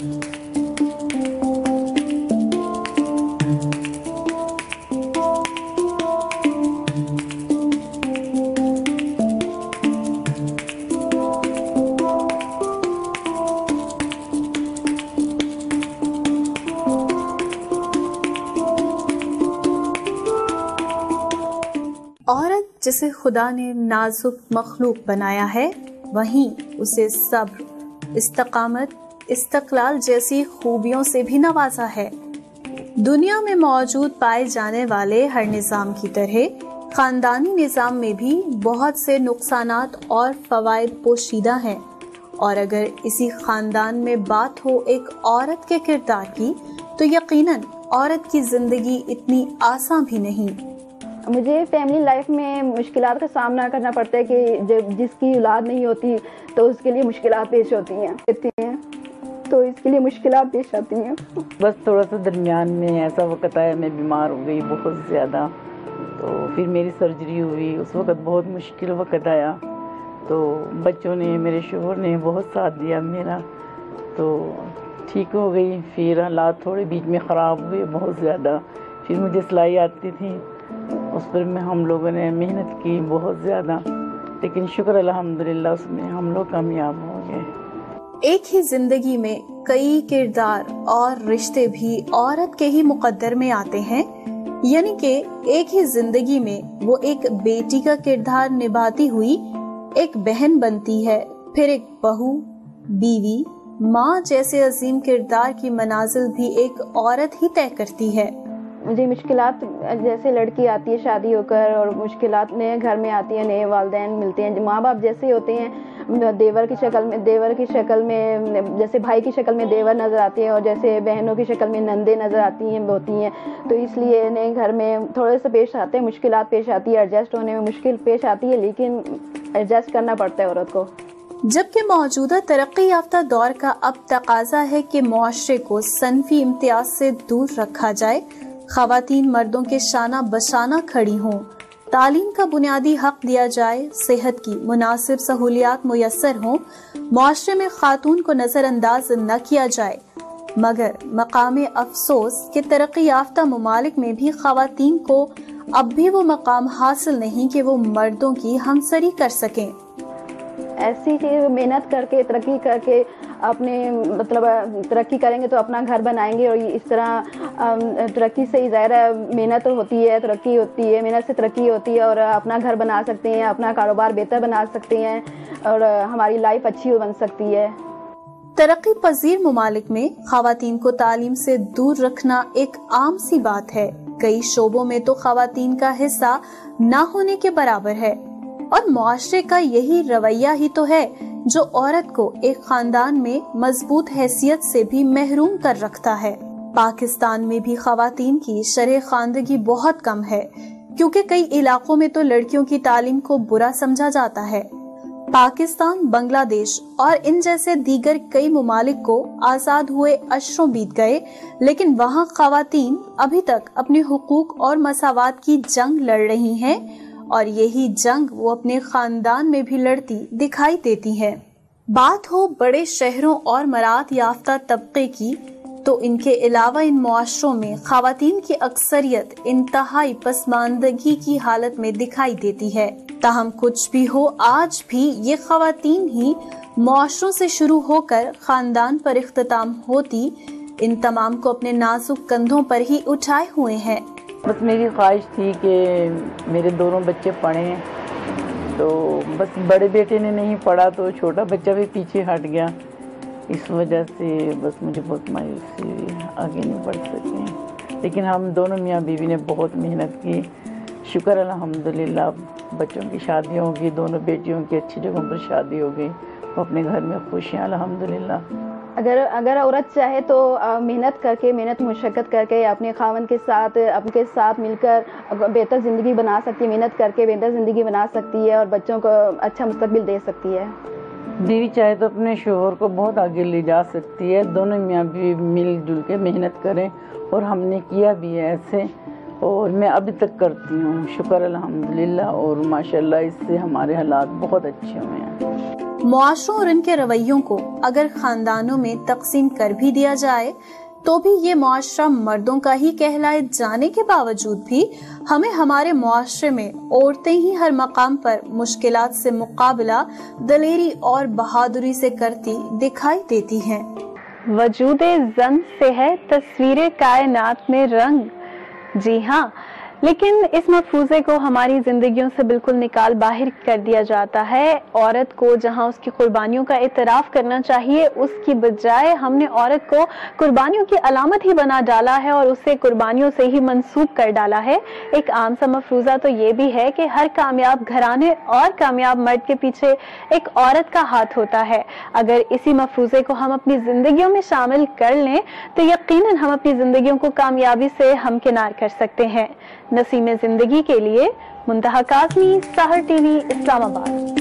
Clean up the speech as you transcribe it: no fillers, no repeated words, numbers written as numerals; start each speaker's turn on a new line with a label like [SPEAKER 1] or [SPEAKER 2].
[SPEAKER 1] عورت جسے خدا نے نازک مخلوق بنایا ہے، وہیں اسے صبر، استقامت، استقلال جیسی خوبیوں سے بھی نوازا ہے۔ دنیا میں موجود پائے جانے والے ہر نظام کی طرح خاندانی نظام میں بھی بہت سے نقصانات اور فوائد پوشیدہ ہیں، اور اگر اسی خاندان میں بات ہو ایک عورت کے کردار کی تو یقیناً عورت کی زندگی اتنی آسان بھی نہیں۔
[SPEAKER 2] مجھے فیملی لائف میں مشکلات کا سامنا کرنا پڑتا ہے کہ جس کی اولاد نہیں ہوتی تو اس کے لیے مشکلات پیش ہوتی ہیں تو اس کے لیے مشکلات پیش آتی ہیں۔
[SPEAKER 3] بس تھوڑا سا درمیان میں ایسا وقت آیا، میں بیمار ہو گئی بہت زیادہ، تو پھر میری سرجری ہوئی، اس وقت بہت مشکل وقت آیا، تو بچوں نے، میرے شوہر نے بہت ساتھ دیا میرا، تو ٹھیک ہو گئی۔ پھر حالات تھوڑے بیچ میں خراب ہوئے بہت زیادہ، پھر مجھے سلائی آتی تھی، اس پر میں ہم لوگوں نے محنت کی بہت زیادہ، لیکن شکر الحمدللہ اس میں ہم لوگ کامیاب ہو گئے۔
[SPEAKER 1] ایک ہی زندگی میں کئی کردار اور رشتے بھی عورت کے ہی مقدر میں آتے ہیں، یعنی کہ ایک ہی زندگی میں وہ ایک بیٹی کا کردار نبھاتی ہوئی ایک بہن بنتی ہے، پھر ایک بہو، بیوی، ماں جیسے عظیم کردار کی منازل بھی ایک عورت ہی طے کرتی ہے۔
[SPEAKER 2] مجھے مشکلات جیسے لڑکی آتی ہے شادی ہو کر، اور مشکلات نئے گھر میں آتی ہیں، نئے والدین ملتے ہیں، ماں باپ جیسے ہوتے ہیں، دیور کی شکل میں جیسے بھائی کی شکل میں دیور نظر آتے ہیں، اور جیسے بہنوں کی شکل میں نندے نظر آتی ہیں، تو اس لیے نئے گھر میں تھوڑے سے پیش آتے ہیں، مشکلات پیش آتی ہے، ایڈجسٹ ہونے میں مشکل پیش آتی ہے، لیکن ایڈجسٹ کرنا پڑتا ہے عورت کو۔
[SPEAKER 1] جبکہ موجودہ ترقی یافتہ دور کا اب تقاضا ہے کہ معاشرے کو صنفی امتیاز سے دور رکھا جائے، خواتین مردوں کے شانہ بشانہ کھڑی ہوں، تعلیم کا بنیادی حق دیا جائے، صحت کی مناسب سہولیات میسر ہوں، معاشرے میں خاتون کو نظر انداز نہ کیا جائے، مگر مقام افسوس کہ ترقی یافتہ ممالک میں بھی خواتین کو اب بھی وہ مقام حاصل نہیں کہ وہ مردوں کی ہمسری کر سکیں۔
[SPEAKER 2] ایسی چیز محنت کر کے، ترقی کر کے، اپنے ترقی کریں گے تو اپنا گھر بنائیں گے، اور اس طرح ترقی سے ہی ظاہر ہے محنت ہوتی ہے، ترقی ہوتی ہے، محنت سے ترقی ہوتی ہے، اور اپنا گھر بنا سکتے ہیں، اپنا کاروبار بہتر بنا سکتے ہیں، اور ہماری لائف اچھی بن سکتی ہے۔
[SPEAKER 1] ترقی پذیر ممالک میں خواتین کو تعلیم سے دور رکھنا ایک عام سی بات ہے، کئی شعبوں میں تو خواتین کا حصہ نہ ہونے کے برابر ہے، اور معاشرے کا یہی رویہ ہی تو ہے جو عورت کو ایک خاندان میں مضبوط حیثیت سے بھی محروم کر رکھتا ہے۔ پاکستان میں بھی خواتین کی شرح خواندگی بہت کم ہے، کیونکہ کئی علاقوں میں تو لڑکیوں کی تعلیم کو برا سمجھا جاتا ہے۔ پاکستان، بنگلہ دیش اور ان جیسے دیگر کئی ممالک کو آزاد ہوئے عشروں بیت گئے، لیکن وہاں خواتین ابھی تک اپنے حقوق اور مساوات کی جنگ لڑ رہی ہیں، اور یہی جنگ وہ اپنے خاندان میں بھی لڑتی دکھائی دیتی ہے۔ بات ہو بڑے شہروں اور مراعات یافتہ طبقے کی تو ان کے علاوہ ان معاشروں میں خواتین کی اکثریت انتہائی پسماندگی کی حالت میں دکھائی دیتی ہے۔ تاہم کچھ بھی ہو، آج بھی یہ خواتین ہی معاشروں سے شروع ہو کر خاندان پر اختتام ہوتی ان تمام کو اپنے نازک کندھوں پر ہی اٹھائے ہوئے ہیں۔
[SPEAKER 3] بس میری خواہش تھی کہ میرے دونوں بچے پڑھیں، تو بس بڑے بیٹے نے نہیں پڑھا تو چھوٹا بچہ بھی پیچھے ہٹ گیا، اس وجہ سے بس مجھے بہت مایوسی ہوئی، آگے نہیں بڑھ سکے۔ لیکن ہم دونوں میاں بیوی نے بہت محنت کی، شکر الحمدللہ بچوں کی شادی ہوگی، دونوں بیٹیوں کی اچھی جگہوں پر شادی ہو گئی، وہ اپنے گھر میں خوش ہیں الحمدللہ۔
[SPEAKER 2] اگر عورت چاہے تو محنت کر کے، محنت مشقت کر کے اپنے خاوند کے ساتھ مل کر بہتر زندگی بنا سکتی ہے، محنت کر کے بہتر زندگی بنا سکتی ہے، اور بچوں کو اچھا مستقبل دے سکتی ہے۔
[SPEAKER 3] بیوی چاہے تو اپنے شوہر کو بہت آگے لے جا سکتی ہے، دونوں میاں بیوی مل جل کے محنت کریں، اور ہم نے کیا بھی ہے ایسے، اور میں ابھی تک کرتی ہوں، شکر الحمدللہ، اور ماشاءاللہ اس سے ہمارے حالات بہت اچھے ہوئے ہیں۔
[SPEAKER 1] معاشروں اور ان کے رویوں کو اگر خاندانوں میں تقسیم کر بھی دیا جائے تو بھی یہ معاشرہ مردوں کا ہی کہلائے جانے کے باوجود بھی ہمیں ہمارے معاشرے میں عورتیں ہی ہر مقام پر مشکلات سے مقابلہ دلیری اور بہادری سے کرتی دکھائی دیتی ہیں۔
[SPEAKER 4] وجود زن سے ہے تصویر کائنات میں رنگ، جی ہاں، لیکن اس مفروضے کو ہماری زندگیوں سے بالکل نکال باہر کر دیا جاتا ہے۔ عورت کو جہاں اس کی قربانیوں کا اعتراف کرنا چاہیے، اس کی بجائے ہم نے عورت کو قربانیوں کی علامت ہی بنا ڈالا ہے اور اسے قربانیوں سے ہی منسوب کر ڈالا ہے۔ ایک عام سا مفروضہ تو یہ بھی ہے کہ ہر کامیاب گھرانے اور کامیاب مرد کے پیچھے ایک عورت کا ہاتھ ہوتا ہے۔ اگر اسی مفروضے کو ہم اپنی زندگیوں میں شامل کر لیں تو یقیناً ہم اپنی زندگیوں کو کامیابی سے ہمکنار کر سکتے ہیں۔ نسیم زندگی کے لیے منتہا قاسمی، سحر ٹی وی، اسلام آباد۔